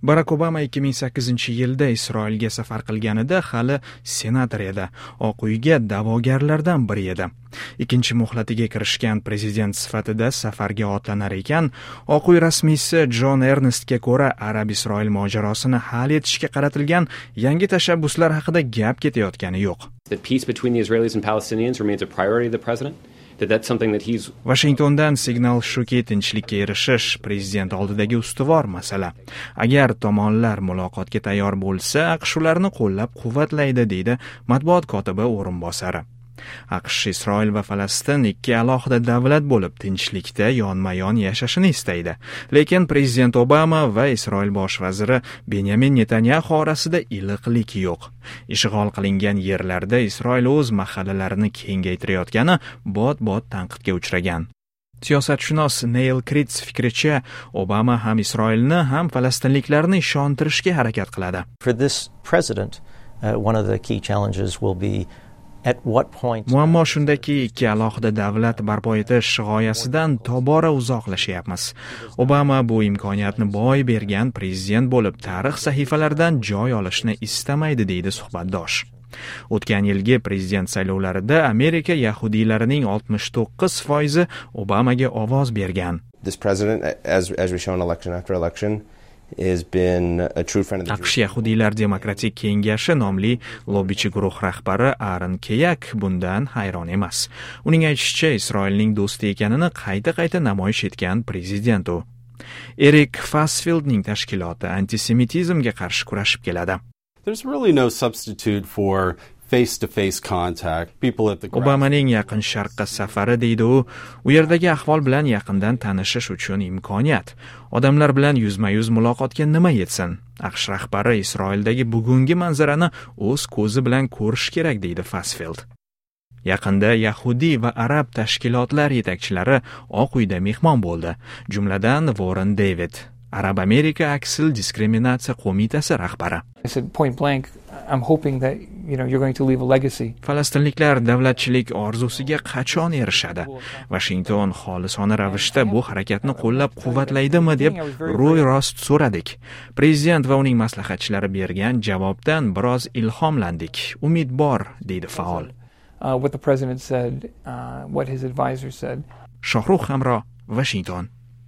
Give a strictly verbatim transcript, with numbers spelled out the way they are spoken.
Barack Obama ikki ming sakkizinchi yilda Isroilga safar qilganida hali senator edi, Oq uyga da'vogarlardan biri edi. Ikkinchi muhlatiga kirishgan prezident sifatida safarga otlanar ekan, Oq uy rasmiysi John Ernestga ko'ra Arab-Isroil mojarosini hal etishga qaratilgan yangi tashabbuslar haqida gap ketayotgani yo'q. The peace between the Israelis and Palestinians remains a priority of the president. That that's something that he's Washingtondan signal shuki, tinchlikka erishish prezident oldidagi ustuvor masala. Agar tomonlar muloqotga tayyor bo'lsa, AQSh ularni qo'llab-quvvatlaydi, deydi matbuot kotibi o'rinbosari. AQSh Isroil va Falastin ikki alohida davlat bo'lib tinchlikda yonma-yon yashashini istaydi. Lekin prezident Obama va Isroil bosh vaziri Benyamin Netanyahu orasida iliqlik yo'q. Ishg'ol qilingan yerlarda Isroil o'z mahallalarini kengaytirayotgani bot-bot tanqidga uchragan. Siyosatshunos Neil Kritz fikricha, Obama ham Isroilni, ham falastinliklarni ishontirishga harakat qiladi. For this president, uh, one of the key challenges will be at what point Muammo shundaki, ikki alohida davlat barpo etish g'oyasidan tobora uzoqlashyapmiz. Obama bu imkoniyatni boy bergan prezident bo'lib, tarix sahifalaridan joy olishni istamaydi, deydi suhbatdosh. O'tgan yilgi prezident saylovlarida Amerika yahudiylarining oltmish to'qqiz foizi Obamaga ovoz bergan. This president, as as we show in election after election, has been a true friend of the AQSh Yahudiylar Demokratik Kengashi nomli lobbichi guruh rahbari Aaron Keyak bundan hayron emas. Uning aytishicha, Isroilning do'sti ekanini qayta-qayta namoyish etgan prezident u. Erik Fassfieldning tashkiloti antisemitizmga qarshi kurashib keladi. There's really no substitute for face-to-face contact. People at the Obamaning yaqin sharqqa safari, deydi u, u yerdagi ahvol bilan yaqindan tanishish uchun imkoniyat. Odamlar bilan yuzma-yuz muloqotga nima yetsin? AQSh rahbari Isroildagi bugungi manzarani o'z ko'zi bilan ko'rish kerak, deydi Fassfield. Yaqinda Yahudi va Arab tashkilotlar yetakchilari Oq uyda mehmon bo'ldi, jumladan Warren David, Arab Amerika aksil diskriminatsiya qo'mitasi rahbari. I said point blank, I'm hoping that you know you're going to leave a legacy. Falastinliklar davlatchilik orzusiga qachon erishadi? Washington xolisona ravishda bu harakatni qo'llab-quvvatlaydimi deb ro'y rost so'radik. Prezident va uning maslahatchilari bergan javobdan biroz ilhomlandik. Umid bor, deydi faol. Uh, what the president said, uh, what his advisor said. Shohrux Hamro, Washington.